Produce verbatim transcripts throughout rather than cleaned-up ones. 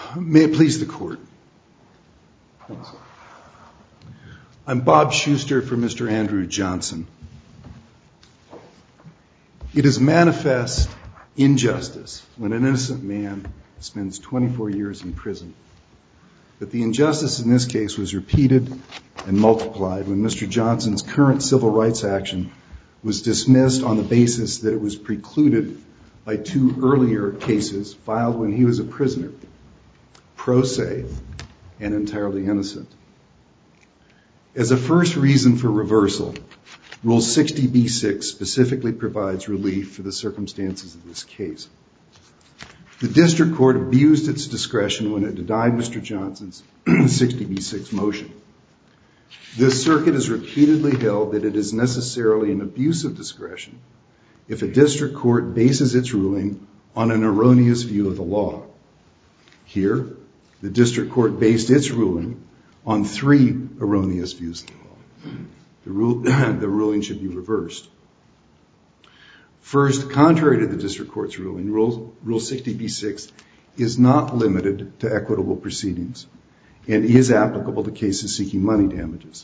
May it please the Court. I'm Bob Schuster for Mister Andrew Johnson. It is manifest injustice when an innocent man spends twenty-four years in prison. But the injustice in this case was repeated and multiplied when Mister Johnson's current civil rights action was dismissed on the basis that it was precluded by two earlier cases filed when he was a prisoner, pro se and entirely innocent. As a first reason for reversal, Rule sixty B six specifically provides relief for the circumstances of this case. The district court abused its discretion when it denied Mister Johnson's sixty B six motion. This circuit has repeatedly held that it is necessarily an abuse of discretion if a district court bases its ruling on an erroneous view of the law. Here, the district court based its ruling on three erroneous views of the law. The, rule, the ruling should be reversed. First, contrary to the district court's ruling, Rule, Rule sixty B six is not limited to equitable proceedings and is applicable to cases seeking money damages.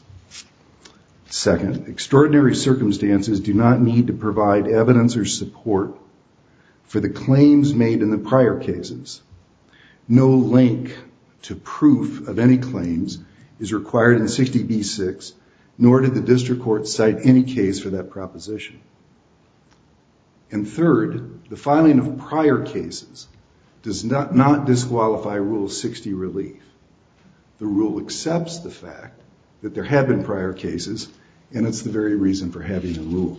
Second, extraordinary circumstances do not need to provide evidence or support for the claims made in the prior cases. No link to proof of any claims is required in sixty B six, nor did the district court cite any case for that proposition. And third, the filing of prior cases does not, not disqualify Rule sixty relief. The rule accepts the fact that there have been prior cases, and it's the very reason for having a rule.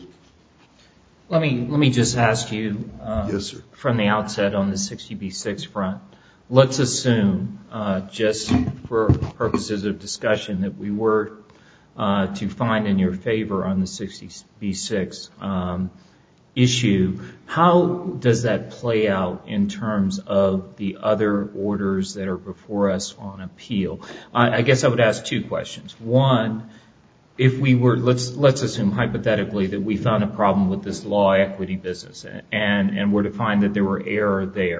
Let me let me just ask you uh, yes, sir. From the outset on the sixty B six front. Let's assume, uh, just for purposes of discussion, that we were uh, to find in your favor on the sixty B six um, issue. How does that play out in terms of the other orders that are before us on appeal? I, I guess I would ask two questions. One, if we were, let's let's assume hypothetically that we found a problem with this law equity business and, and were to find that there were error there.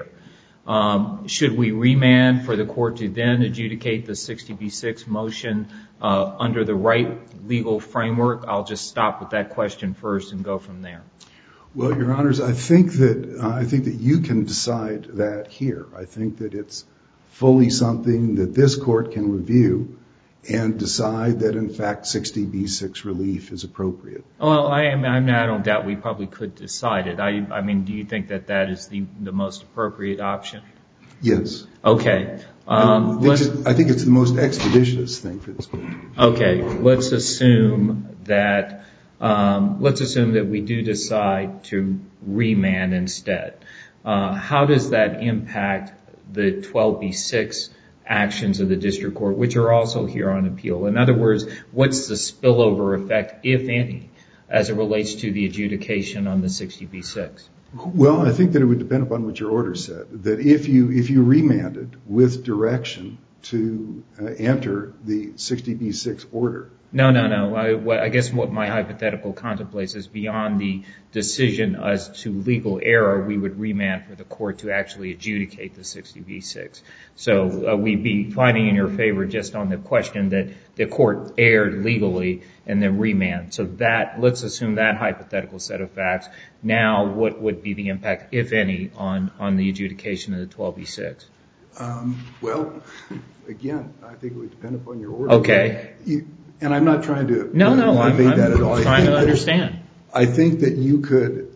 Um, should we remand for the court to then adjudicate the sixty B six motion uh, under the right legal framework? I'll just stop with that question first and go from there. Well, Your Honors, I think that uh, I think that you can decide that here. I think that it's fully something that this court can review and decide that, in fact, sixty B six relief is appropriate. Well, I, am, I, mean, I don't doubt we probably could decide it. I, I mean, do you think that that is the, the most appropriate option? Yes. Okay. Um, I, think I think it's the most expeditious thing for this court. Okay. Let's assume that um, let's assume that we do decide to remand instead. Uh, how does that impact the twelve B six actions of the district court, which are also here on appeal? In other words, what's the spillover effect, if any, as it relates to the adjudication on the sixty B six? Well, I think that it would depend upon what your order said. That if you if you remanded with direction to uh, enter the sixty B six order. No, no, no. I, what, I guess what my hypothetical contemplates is beyond the decision as to legal error, we would remand for the court to actually adjudicate the sixty B six. So uh, we'd be finding in your favor just on the question that the court erred legally and then remand. So that, let's assume that hypothetical set of facts. Now, what would be the impact, if any, on, on the adjudication of the twelve B six? Um, well, again, I think it would depend upon your order. Okay. You, And I'm not trying to no, no, I'm, evade I'm that at all. trying to that, understand. I think that you could,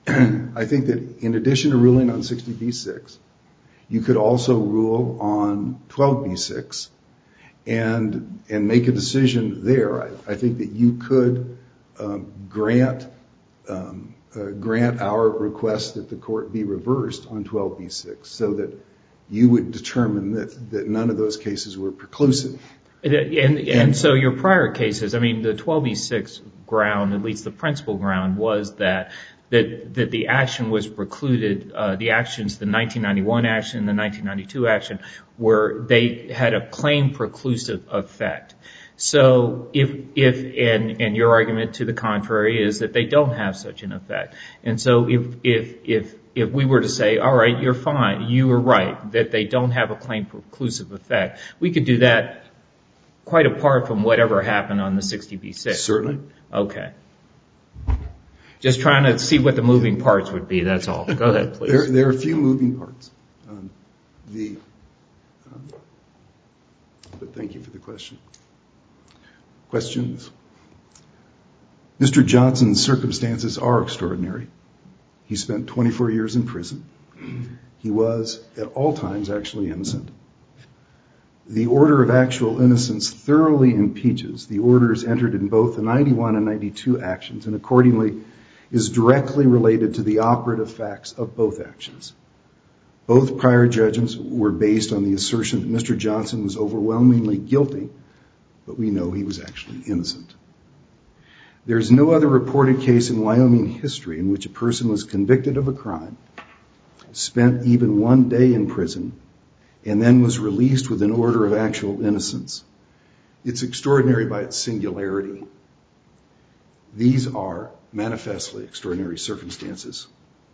I think that in addition to ruling on sixty B six, you could also rule on twelve B six and and make a decision there. I, I think that you could um, grant um, uh, grant our request that the court be reversed on twelve B six so that you would determine that, that none of those cases were preclusive. And, and, and so your prior cases, I mean, the twelve B six ground, at least the principal ground, was that that, that the action was precluded, uh, the actions, the nineteen ninety-one action, the nineteen ninety-two action, where they had a claim preclusive effect. So if, if and, and your argument to the contrary is that they don't have such an effect. And so if, if, if, if we were to say, all right, you're fine, you were right, that they don't have a claim preclusive effect, we could do that quite apart from whatever happened on the sixty B six. Certainly. Okay. Just trying to see what the moving parts would be, that's all. Go ahead, please. There, there are a few moving parts. Um, the, um, but thank you for the question. Questions? Mister Johnson's circumstances are extraordinary. He spent twenty-four years in prison. He was, at all times, actually innocent. The order of actual innocence thoroughly impeaches the orders entered in both the ninety-one and ninety-two actions, and accordingly is directly related to the operative facts of both actions. Both prior judgments were based on the assertion that Mister Johnson was overwhelmingly guilty, but we know he was actually innocent. There is no other reported case in Wyoming history in which a person was convicted of a crime, spent even one day in prison, and then was released with an order of actual innocence. It's extraordinary by its singularity. These are manifestly extraordinary circumstances.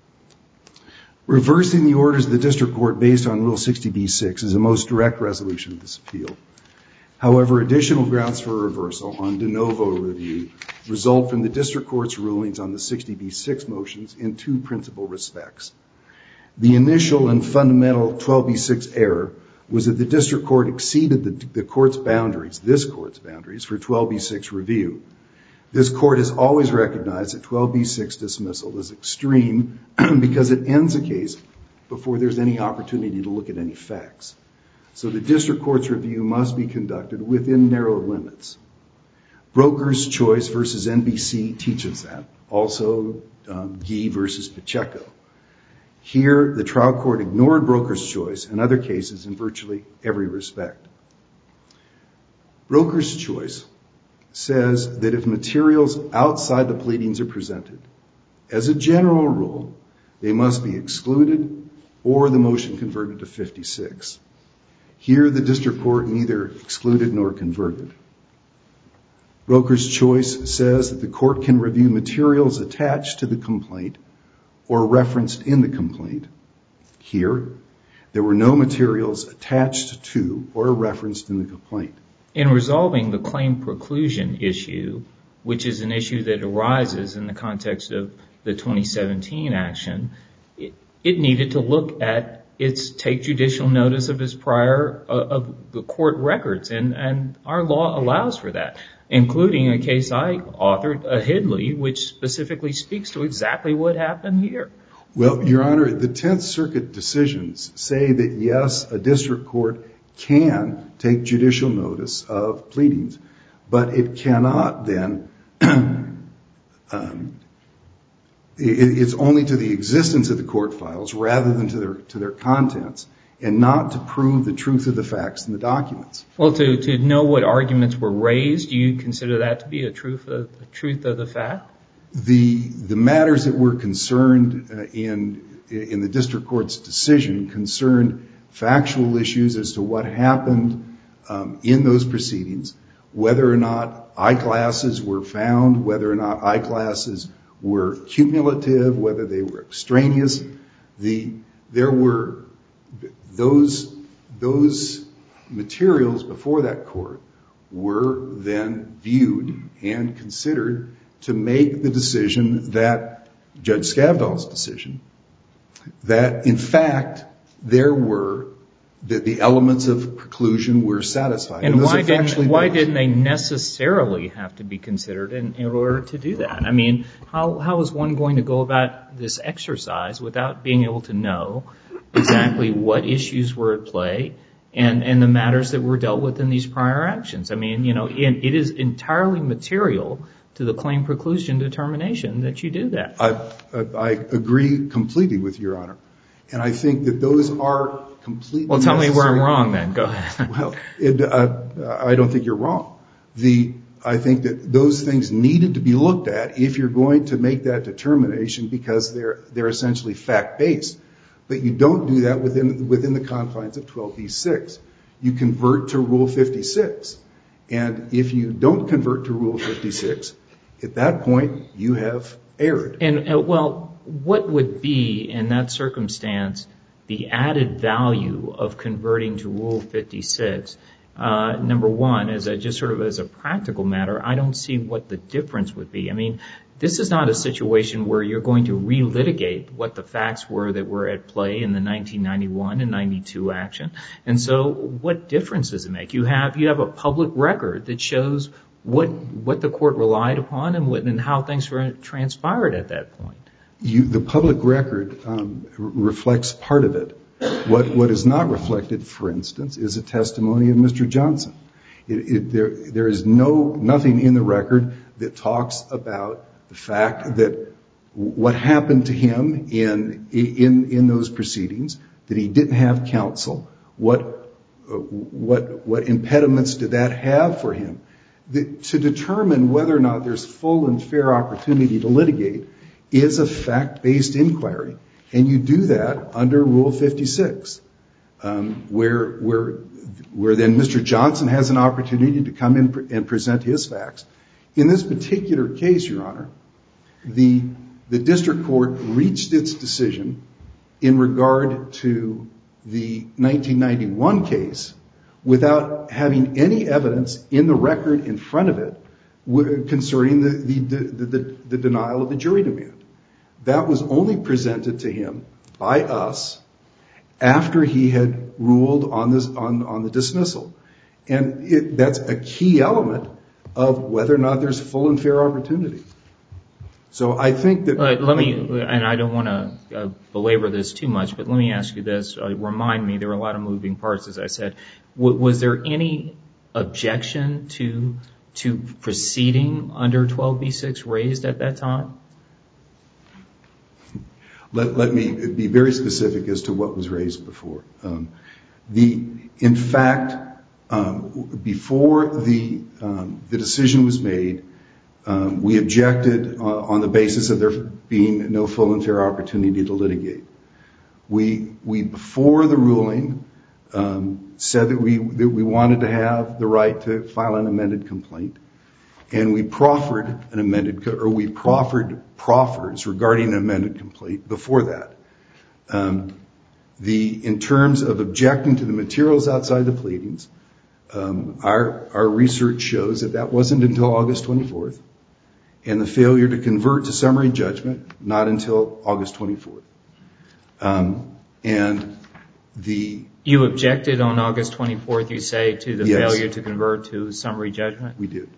Reversing the orders of the district court based on Rule sixty B six is the most direct resolution of this appeal. However, additional grounds for reversal on de novo review result from the district court's rulings on the sixty B six motions in two principal respects. The initial and fundamental twelve B six error was that the district court exceeded the, the court's boundaries, this court's boundaries, for twelve B six review. This court has always recognized that twelve B six dismissal is extreme because it ends a case before there's any opportunity to look at any facts. So the district court's review must be conducted within narrow limits. Broker's Choice versus N B C teaches that. Also, um, Gee versus Pacheco. Here, the trial court ignored Broker's Choice and other cases in virtually every respect. Broker's Choice says that if materials outside the pleadings are presented, as a general rule, they must be excluded or the motion converted to fifty-six. Here, the district court neither excluded nor converted. Broker's Choice says that the court can review materials attached to the complaint or referenced in the complaint. Here, there were no materials attached to or referenced in the complaint. In resolving the claim preclusion issue, which is an issue that arises in the context of the twenty seventeen action, it, it needed to look at its take judicial notice of its prior, uh, of the court records, and, and our law allows for that, including a case I authored, a Hidley, which specifically speaks to exactly what happened here. Well, Your Honor, the Tenth Circuit decisions say that, yes, a district court can take judicial notice of pleadings, but it cannot then, um, it, it's only to the existence of the court files rather than to their, to their contents, and not to prove the truth of the facts in the documents. Well, to, to know what arguments were raised, do you consider that to be a truth of, a truth of the fact? The, the matters that were concerned uh, in, in the district court's decision concerned factual issues as to what happened um, in those proceedings, whether or not eyeglasses were found, whether or not eyeglasses were cumulative, whether they were extraneous. The, there were those, those materials before that court were then viewed and considered to make the decision that Judge Skavdal's decision, that in fact there were that the elements of preclusion were satisfied. And, and why didn't why didn't they necessarily have to be considered in, in order to do that? I mean, how how is one going to go about this exercise without being able to know exactly what issues were at play and and the matters that were dealt with in these prior actions? I mean, you know, it, it is entirely material to the claim preclusion determination that you do that. I, I, I agree completely with Your Honor. And I think that those are completely Well, tell necessary. me where I'm wrong then. Go ahead. Well, it, uh, I don't think you're wrong. The, I think that those things needed to be looked at if you're going to make that determination because they're, they're essentially fact-based. But you don't do that within, within the confines of twelve B six. You convert to Rule fifty-six. And if you don't convert to Rule fifty-six, at that point, you have erred. And, uh, well, what would be, in that circumstance, the added value of converting to Rule fifty-six? Uh, number one, as a, just sort of as a practical matter, I don't see what the difference would be. I mean, this is not a situation where you're going to relitigate what the facts were that were at play in the nineteen ninety-one and ninety-two action. And so what difference does it make? You have you have a public record that shows what what the court relied upon and, what, and how things were transpired at that point. You, the public record um, reflects part of it. What what is not reflected, for instance, is a testimony of Mister Johnson. It, it, there there is no nothing in the record that talks about the fact that what happened to him in in in those proceedings, that he didn't have counsel. What uh, what what impediments did that have for him? The, to determine whether or not there's full and fair opportunity to litigate is a fact-based inquiry, and you do that under Rule fifty-six, um, where where where then Mister Johnson has an opportunity to come in and present his facts. In this particular case, Your Honor, the the district court reached its decision in regard to the nineteen ninety-one case without having any evidence in the record in front of it concerning the the, the, the, the denial of the jury demand. That was only presented to him by us after he had ruled on this on, on the dismissal. And it, that's a key element of whether or not there's full and fair opportunity. So I think that... Uh, let me, and I don't want to uh, belabor this too much, but let me ask you this. Uh, remind me, there were a lot of moving parts, as I said. W- was there any objection to to proceeding under twelve B six raised at that time? Let, let me be very specific as to what was raised before. Um, the, in fact, um, before the um, the decision was made, um, we objected uh, on the basis of there being no full and fair opportunity to litigate. We we before the ruling um, said that we that we wanted to have the right to file an amended complaint. And we proffered an amended, or we proffered proffers regarding an amended complaint before that. Um, the, in terms of objecting to the materials outside the pleadings, um, our, our research shows that that wasn't until August twenty-fourth, and the failure to convert to summary judgment not until August twenty-fourth. Um, and the... You objected on August twenty-fourth, you say, to the yes. failure to convert to summary judgment? We did.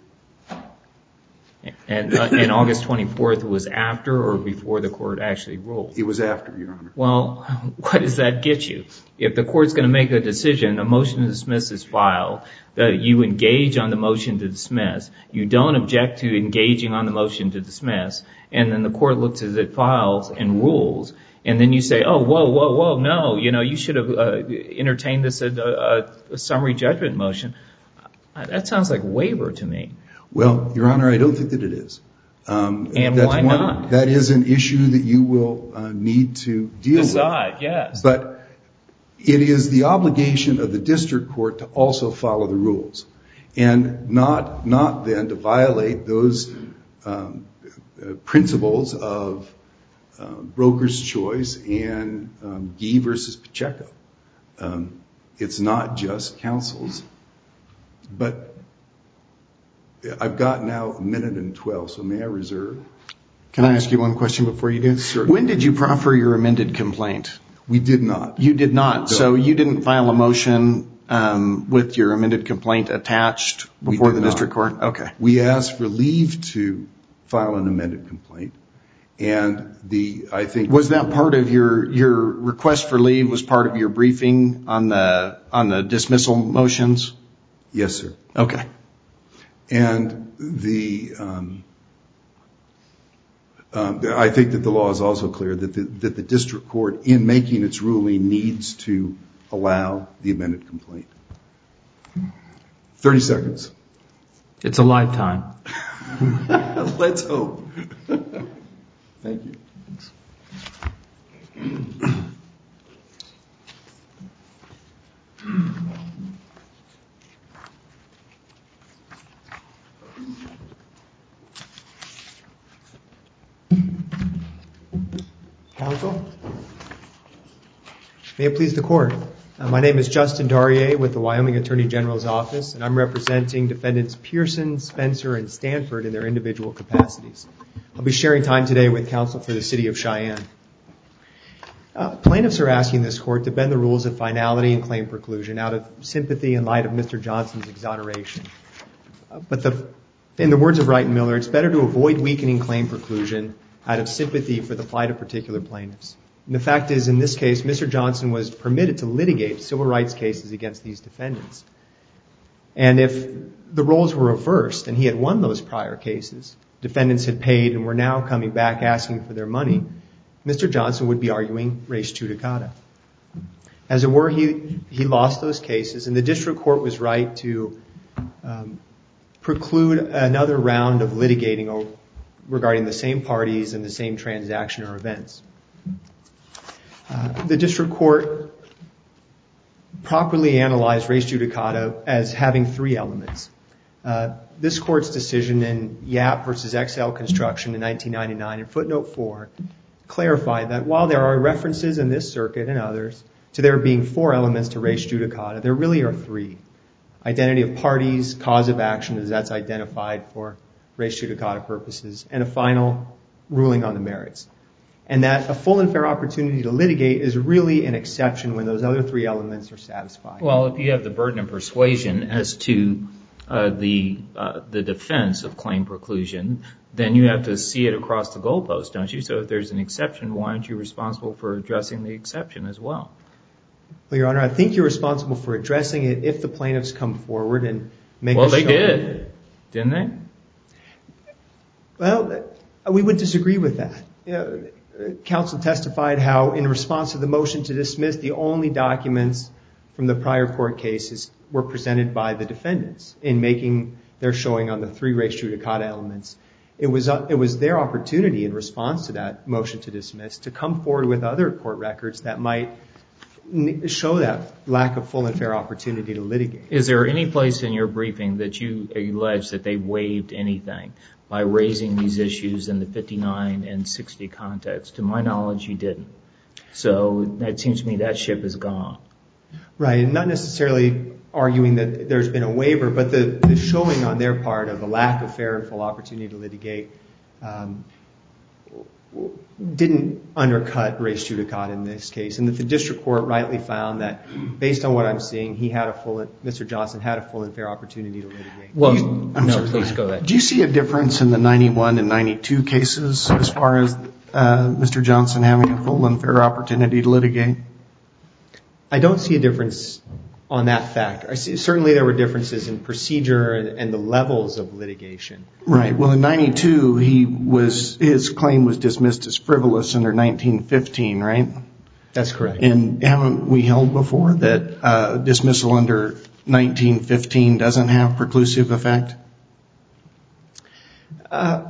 And, uh, and August twenty-fourth was after or before the court actually ruled? It was after, Your Honor. Well, what does that get you? If the court's going to make a decision, a motion to dismiss is filed, that you engage on the motion to dismiss, you don't object to engaging on the motion to dismiss, and then the court looks as it files and rules, and then you say, oh, whoa, whoa, whoa, no, you know, you should have uh, entertained this as a, a summary judgment motion. That sounds like waiver to me. Well, Your Honor, I don't think that it is. Um, and that's why one, not? That is an issue that you will uh, need to deal Decide, with. yes. But it is the obligation of the district court to also follow the rules, and not not then to violate those um, uh, principles of uh, broker's choice and um, Gee versus Pacheco. Um, it's not just counsels, but I've got now a minute and twelve, so may I reserve? Can I ask you one question before you do? Certainly. When did you proffer your amended complaint? We did not. You did not. No. So you didn't file a motion um, with your amended complaint attached before the district court? Okay. We asked for leave to file an amended complaint, and the I think was that part of your your request for leave? Was part of your briefing on the on the dismissal motions? Yes, sir. Okay. And the um, um, I think that the law is also clear that the, that the district court, in making its ruling, needs to allow the amended complaint. Thirty seconds. It's a lifetime. Let's hope. Thank you. Counsel? May it please the Court. Uh, my name is Justin Darrier with the Wyoming Attorney General's Office, and I'm representing defendants Pearson, Spencer, and Stanford in their individual capacities. I'll be sharing time today with counsel for the City of Cheyenne. Uh, plaintiffs are asking this Court to bend the rules of finality and claim preclusion out of sympathy in light of Mister Johnson's exoneration. Uh, but the, in the words of Wright and Miller, it's better to avoid weakening claim preclusion out of sympathy for the plight of particular plaintiffs. And the fact is, in this case, Mister Johnson was permitted to litigate civil rights cases against these defendants. And if the roles were reversed and he had won those prior cases, defendants had paid and were now coming back asking for their money, Mister Johnson would be arguing res judicata. As it were, he, he lost those cases, and the district court was right to um, preclude another round of litigating regarding the same parties and the same transaction or events. Uh, the district court properly analyzed res judicata as having three elements. Uh, this court's decision in Yap versus X L Construction in nineteen ninety-nine in footnote four clarified that while there are references in this circuit and others to there being four elements to res judicata, there really are three. Identity of parties, cause of action as that's identified for res judicata purposes, and a final ruling on the merits. And that a full and fair opportunity to litigate is really an exception when those other three elements are satisfied. Well, if you have the burden of persuasion as to uh, the uh, the defense of claim preclusion, then you have to see it across the goalpost, don't you? So if there's an exception, why aren't you responsible for addressing the exception as well? Well, Your Honor, I think you're responsible for addressing it if the plaintiffs come forward and make well, a showing. Well, they did, didn't they? Well, we would disagree with that. You know, counsel testified how in response to the motion to dismiss, the only documents from the prior court cases were presented by the defendants in making their showing on the three res judicata elements. It was uh, it was their opportunity in response to that motion to dismiss to come forward with other court records that might n- show that lack of full and fair opportunity to litigate. Is there any place in your briefing that you allege that they waived anything by raising these issues in the fifty-nine and sixty context? To my knowledge, you didn't. So that seems to me that ship is gone. Right, and not necessarily arguing that there's been a waiver, but the, the showing on their part of a lack of fair and full opportunity to litigate um, didn't undercut res judicata in this case, and that the district court rightly found that, based on what I'm seeing, he had a full, Mister Johnson had a full and fair opportunity to litigate. Well, you, I'm no, sorry, please go ahead. Do you see a difference in the ninety-one and ninety-two cases as far as uh, Mister Johnson having a full and fair opportunity to litigate? I don't see a difference on that factor. I see, certainly there were differences in procedure and, and the levels of litigation. Right. Well, in ninety-two, he was his claim was dismissed as frivolous under nineteen fifteen, right? That's correct. And haven't we held before that uh, dismissal under nineteen fifteen doesn't have preclusive effect? Uh,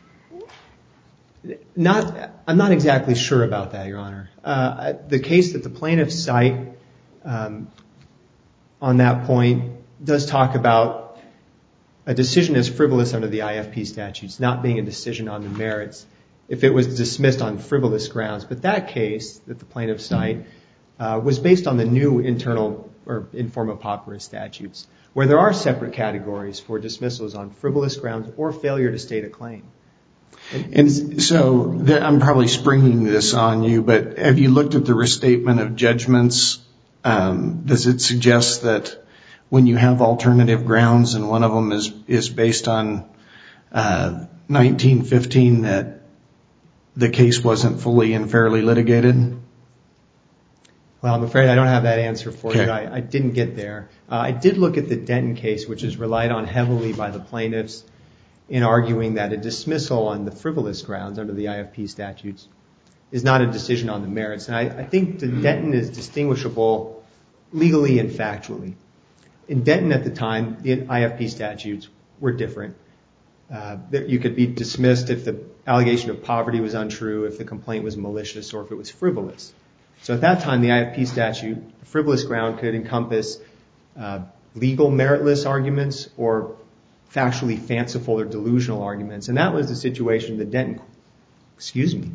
not, I'm not exactly sure about that, Your Honor. Uh, the case that the plaintiffs cite um, on that point does talk about a decision as frivolous under the I F P statutes not being a decision on the merits if it was dismissed on frivolous grounds. But that case that the plaintiffs cite uh, was based on the new internal or informa pauperis statutes, where there are separate categories for dismissals on frivolous grounds or failure to state a claim. And, and so the, I'm probably springing this on you, but have you looked at the restatement of judgments? Um, does it suggest that when you have alternative grounds and one of them is, is based on uh, nineteen fifteen that the case wasn't fully and fairly litigated? Well, I'm afraid I don't have that answer for Okay. you. I, I didn't get there. Uh, I did look at the Denton case, which is relied on heavily by the plaintiffs in arguing that a dismissal on the frivolous grounds under the I F P statutes is not a decision on the merits. And I, I think that Denton is distinguishable legally and factually. In Denton at the time, the I F P statutes were different. Uh, you could be dismissed if the allegation of poverty was untrue, if the complaint was malicious, or if it was frivolous. So at that time, the I F P statute, the frivolous ground could encompass uh, legal meritless arguments or factually fanciful or delusional arguments. And that was the situation that Denton, excuse me,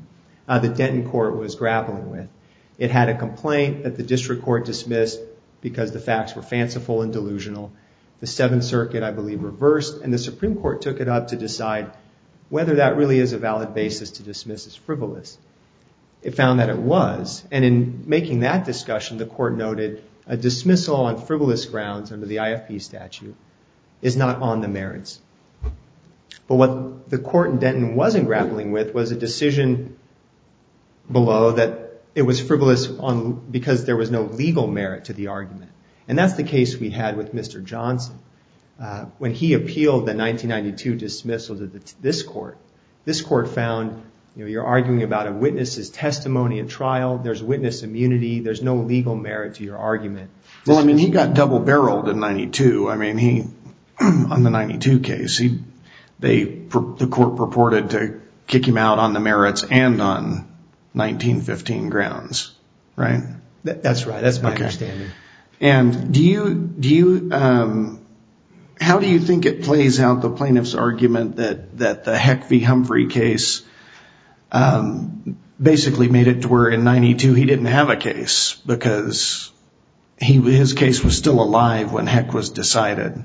uh, the Denton court was grappling with. It had a complaint that the district court dismissed because the facts were fanciful and delusional. The Seventh Circuit, I believe, reversed, and the Supreme Court took it up to decide whether that really is a valid basis to dismiss as frivolous. It found that it was, and in making that discussion, the court noted a dismissal on frivolous grounds under the I F P statute is not on the merits. But what the court in Denton wasn't grappling with was a decision below that it was frivolous on because there was no legal merit to the argument. And that's the case we had with Mister Johnson. Uh, when he appealed the nineteen ninety-two dismissal to the, this court, this court found, you know, you're arguing about a witness's testimony at trial, there's witness immunity, there's no legal merit to your argument. Well, I mean, he got double-barreled in ninety-two. I mean, he, on the ninety-two case, he, they, the court purported to kick him out on the merits and on nineteen fifteen grounds, right? That, that's right. That's my okay. understanding. And do you, do you, um, how do you think it plays out, the plaintiff's argument that, that the Heck v. Humphrey case um, basically made it to where in ninety-two he didn't have a case because he, his case was still alive when Heck was decided?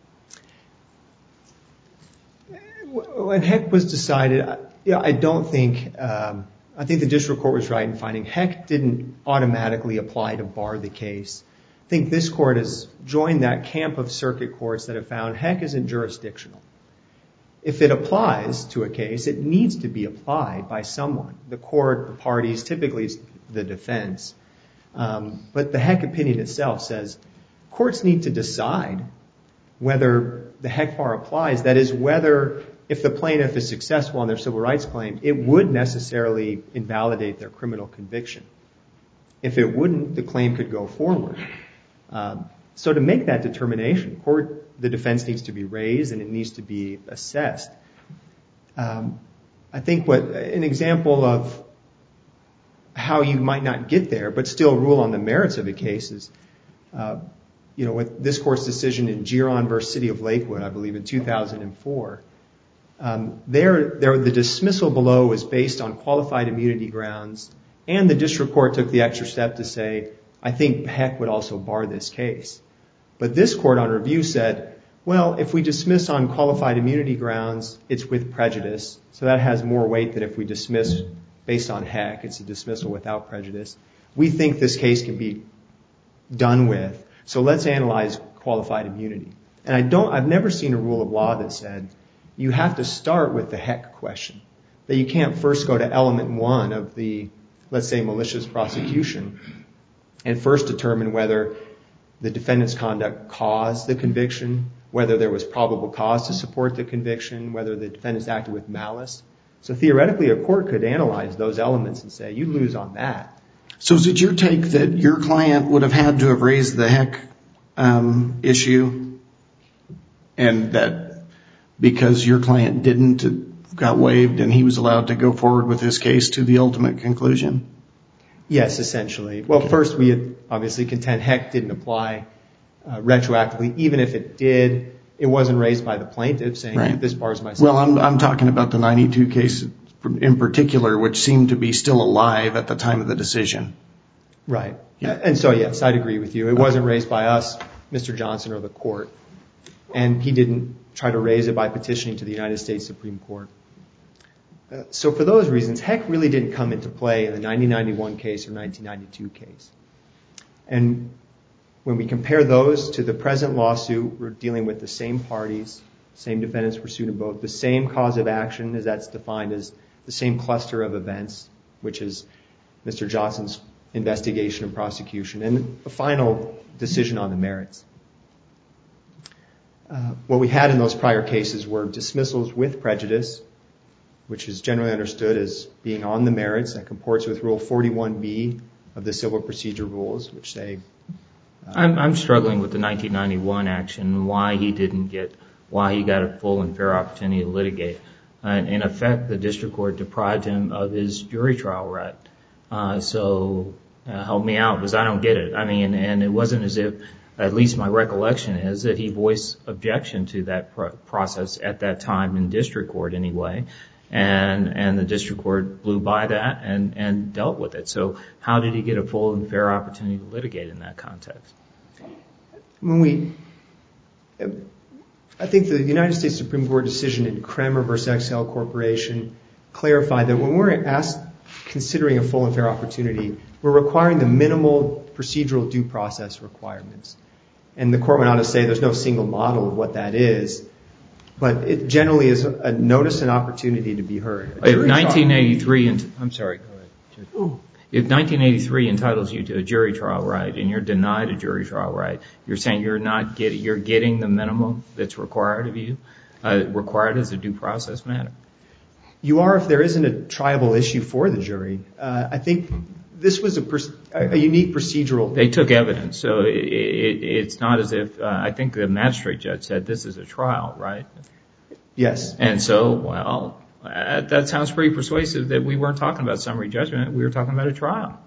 When Heck was decided, yeah, I don't think, um, I think the district court was right in finding Heck didn't automatically apply to bar the case. I think this court has joined that camp of circuit courts that have found Heck isn't jurisdictional. If it applies to a case, it needs to be applied by someone. The court, the parties, typically it's the defense. Um, but the Heck opinion itself says courts need to decide whether the Heck bar applies. That is, whether if the plaintiff is successful on their civil rights claim, it would necessarily invalidate their criminal conviction. If it wouldn't, the claim could go forward. Um, so to make that determination, court, the defense needs to be raised and it needs to be assessed. Um, I think what an example of how you might not get there, but still rule on the merits of a case is, uh, you know, with this court's decision in Giron versus City of Lakewood, I believe in two thousand four. Um, there, there, the dismissal below was based on qualified immunity grounds, and the district court took the extra step to say, I think Heck would also bar this case. But this court on review said, well, if we dismiss on qualified immunity grounds, it's with prejudice. So that has more weight than if we dismiss based on Heck. It's a dismissal without prejudice. We think this case can be done with. So let's analyze qualified immunity. And I don't, I've never seen a rule of law that said you have to start with the Heck question. That you can't first go to element one of the, let's say, malicious prosecution and first determine whether the defendant's conduct caused the conviction, whether there was probable cause to support the conviction, whether the defendants acted with malice. So theoretically, a court could analyze those elements and say, you lose on that. So is it your take that your client would have had to have raised the Heck um, issue, and that because your client didn't, it got waived and he was allowed to go forward with his case to the ultimate conclusion? Yes, essentially. Well, okay. First, we had obviously contend Heck didn't apply uh, retroactively. Even if it did, it wasn't raised by the plaintiff saying, right, this bars my... Well, I'm, I'm talking about the ninety-two case in particular, which seemed to be still alive at the time of the decision. Right. Yeah. And so, yes, I'd agree with you. It okay. wasn't raised by us, Mister Johnson, or the court. And he didn't try to raise it by petitioning to the United States Supreme Court. Uh, so for those reasons, Heck really didn't come into play in the nineteen ninety-one case or nineteen ninety-two case. And when we compare those to the present lawsuit, we're dealing with the same parties, same defendants were sued in both, the same cause of action, as that's defined as the same cluster of events, which is Mister Johnson's investigation and prosecution, and a final decision on the merits. Uh, what we had in those prior cases were dismissals with prejudice, which is generally understood as being on the merits, that comports with Rule forty-one B of the Civil Procedure Rules, which say... Uh, I'm, I'm struggling with the nineteen ninety-one action, why he didn't get, why he got a full and fair opportunity to litigate. Uh, in effect, the district court deprived him of his jury trial right. Uh, so uh, help me out, because I don't get it. I mean, and it wasn't as if, at least my recollection is, that he voiced objection to that pro- process at that time in district court anyway. and and the district court blew by that and, and dealt with it. So how did he get a full and fair opportunity to litigate in that context? When we, I think the United States Supreme Court decision in Kremer versus X L Corporation clarified that when we're asked, considering a full and fair opportunity, we're requiring the minimal procedural due process requirements. And the court went on to say there's no single model of what that is, but it generally is a notice and opportunity to be heard. If nineteen eighty-three, I'm sorry, go ahead. If nineteen eighty-three entitles you to a jury trial right and you're denied a jury trial right, you're saying you're not getting, you're getting the minimum that's required of you, uh, required as a due process matter? You are if there isn't a triable issue for the jury. Uh, I think this was a, a unique procedural. They took evidence, so it, it, it's not as if, uh, I think the magistrate judge said this is a trial, right? Yes. And so, well, uh, that sounds pretty persuasive that we weren't talking about summary judgment, we were talking about a trial.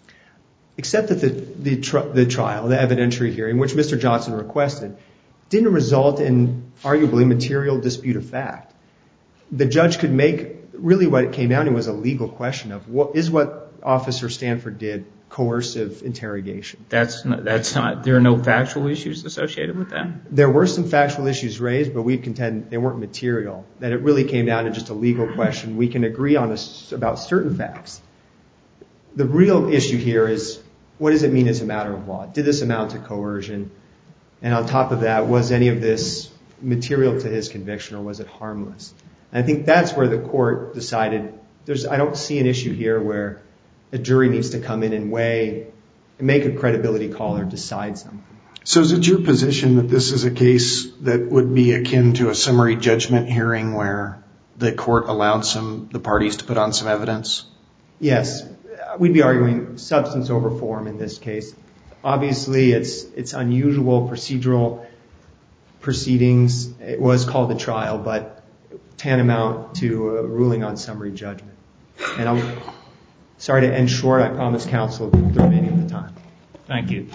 Except that the, the, tri- the trial, the evidentiary hearing, which Mister Johnson requested, didn't result in arguably material dispute of fact. The judge could make, really what it came down to was a legal question of what is what Officer Stanford did coercive interrogation. That's not, that's not, there are no factual issues associated with that? There were some factual issues raised, but we contend they weren't material, that it really came down to just a legal question. We can agree on this about certain facts. The real issue here is, what does it mean as a matter of law? Did this amount to coercion? And on top of that, was any of this material to his conviction, or was it harmless? And I think that's where the court decided, there's, I don't see an issue here where a jury needs to come in and weigh and make a credibility call or decide something. So is it your position that this is a case that would be akin to a summary judgment hearing where the court allowed some the parties to put on some evidence? Yes. We'd be arguing substance over form in this case. Obviously, it's it's unusual procedural proceedings. It was called a trial, but tantamount to a ruling on summary judgment. And I'm sorry to end short. I promise counsel the remaining of the time. Thank you.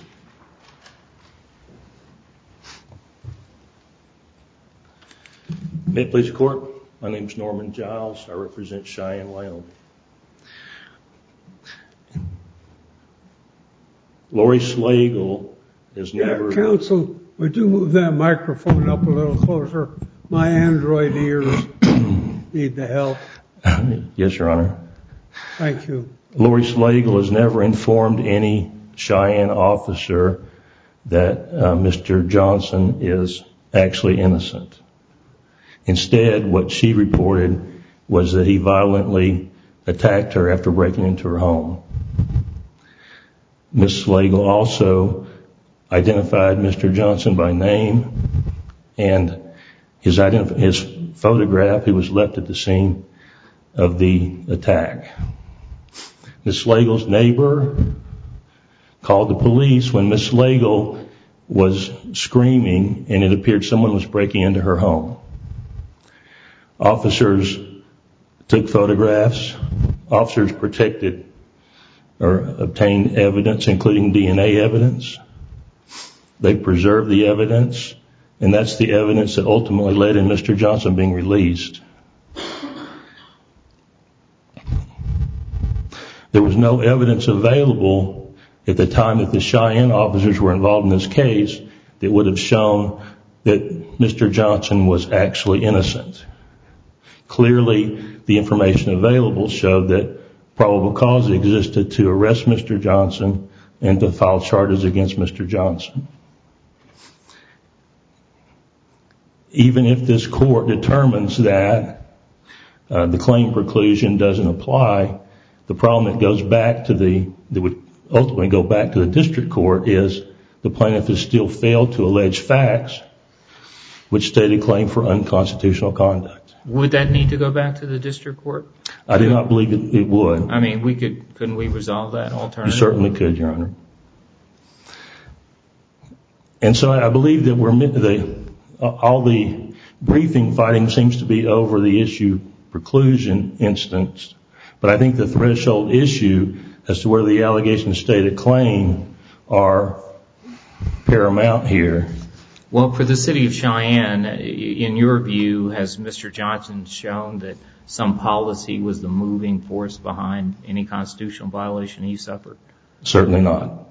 May it please the court. My name is Norman Giles. I represent Cheyenne, Wyoming. Lori Slagle is never... Yeah, counsel, would you move that microphone up a little closer? My Android ears need the help. Yes, Your Honor. Thank you. Lori Slagle has never informed any Cheyenne officer that uh, Mister Johnson is actually innocent. Instead, what she reported was that he violently attacked her after breaking into her home. Miz Slagle also identified Mister Johnson by name, and his, identif- his photograph, he was left at the scene of the attack. Miz Slagle's neighbor called the police when Miz Slagle was screaming and it appeared someone was breaking into her home. Officers took photographs. Officers protected or obtained evidence, including D N A evidence. They preserved the evidence, and that's the evidence that ultimately led in Mister Johnson being released. There was no evidence available at the time that the Cheyenne officers were involved in this case that would have shown that Mister Johnson was actually innocent. Clearly, the information available showed that probable cause existed to arrest Mister Johnson and to file charges against Mister Johnson. Even if this court determines that uh, the claim preclusion doesn't apply, the problem that goes back to the, that would ultimately go back to the district court is the plaintiff has still failed to allege facts which state a claim for unconstitutional conduct. Would that need to go back to the district court? I do not believe it, it would. I mean, we could, couldn't we resolve that alternatively? You certainly could, Your Honor. And so I believe that we're, the, all the briefing fighting seems to be over the issue preclusion instance, but I think the threshold issue as to whether the allegations state a claim are paramount here. Well, for the city of Cheyenne, in your view, has Mister Johnson shown that some policy was the moving force behind any constitutional violation he suffered? Certainly not.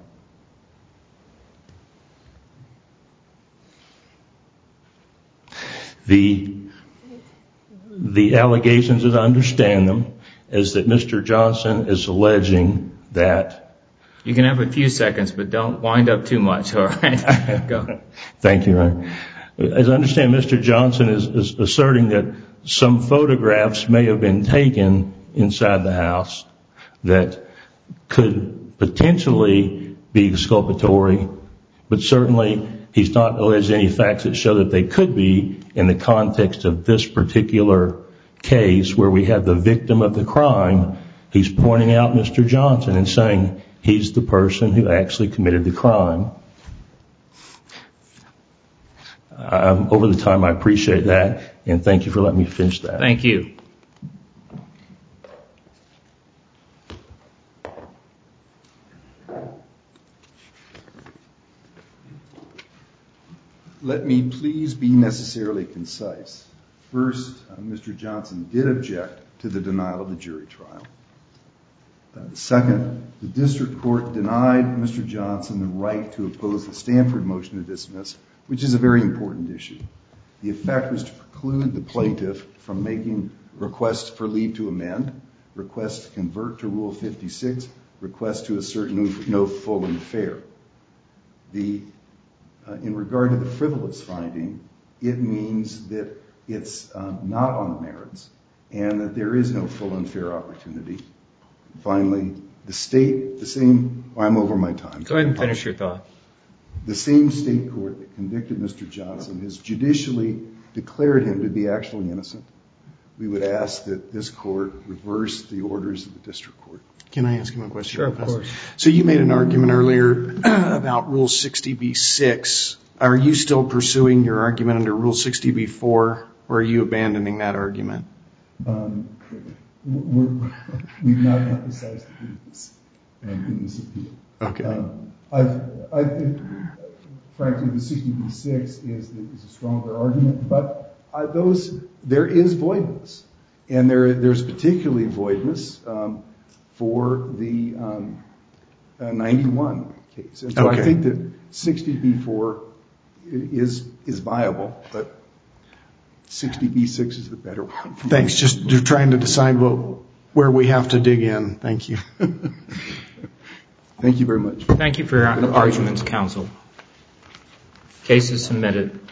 The, the allegations, as I understand them, is that Mister Johnson is alleging that... You can have a few seconds, but don't wind up too much, all right? Go. Thank you, Ryan. As I understand, Mister Johnson is, is asserting that some photographs may have been taken inside the house that could potentially be exculpatory, but certainly he's not alleged any facts that show that they could be in the context of this particular case where we have the victim of the crime. He's pointing out Mister Johnson and saying he's the person who actually committed the crime. Um, over the time, I appreciate that, and thank you for letting me finish that. Thank you. Let me please be necessarily concise. First, uh, Mister Johnson did object to the denial of the jury trial. Uh, second, the district court denied Mister Johnson the right to oppose the Stanford motion to dismiss, which is a very important issue. The effect was to preclude the plaintiff from making requests for leave to amend, requests to convert to Rule fifty-six, requests to assert no, no full and fair. The, uh, in regard to the frivolous finding, it means that it's um, not on the merits and that there is no full and fair opportunity. Finally, the state, the same, well, I'm over my time. Go ahead and finish your thought. The same state court that convicted Mister Johnson has judicially declared him to be actually innocent. We would ask that this court reverse the orders of the district court. Can I ask him a question? Sure, of course. So you made an argument earlier about Rule sixty B six. Are you still pursuing your argument under Rule sixty B four, or are you abandoning that argument? Um, we're, we've not emphasized this um, in this appeal. Okay. Um, I, I think, frankly, the sixty B six is, is a stronger argument, but uh, those there is voidness, and there there's particularly voidness um, for the um, uh, ninety-one case, and so okay. I think that sixty B four is is viable, but sixty B six is the better one. Thanks. Just you're trying to decide what where we have to dig in. Thank you. Thank you very much. Thank you for your arguments, counsel. Case is submitted.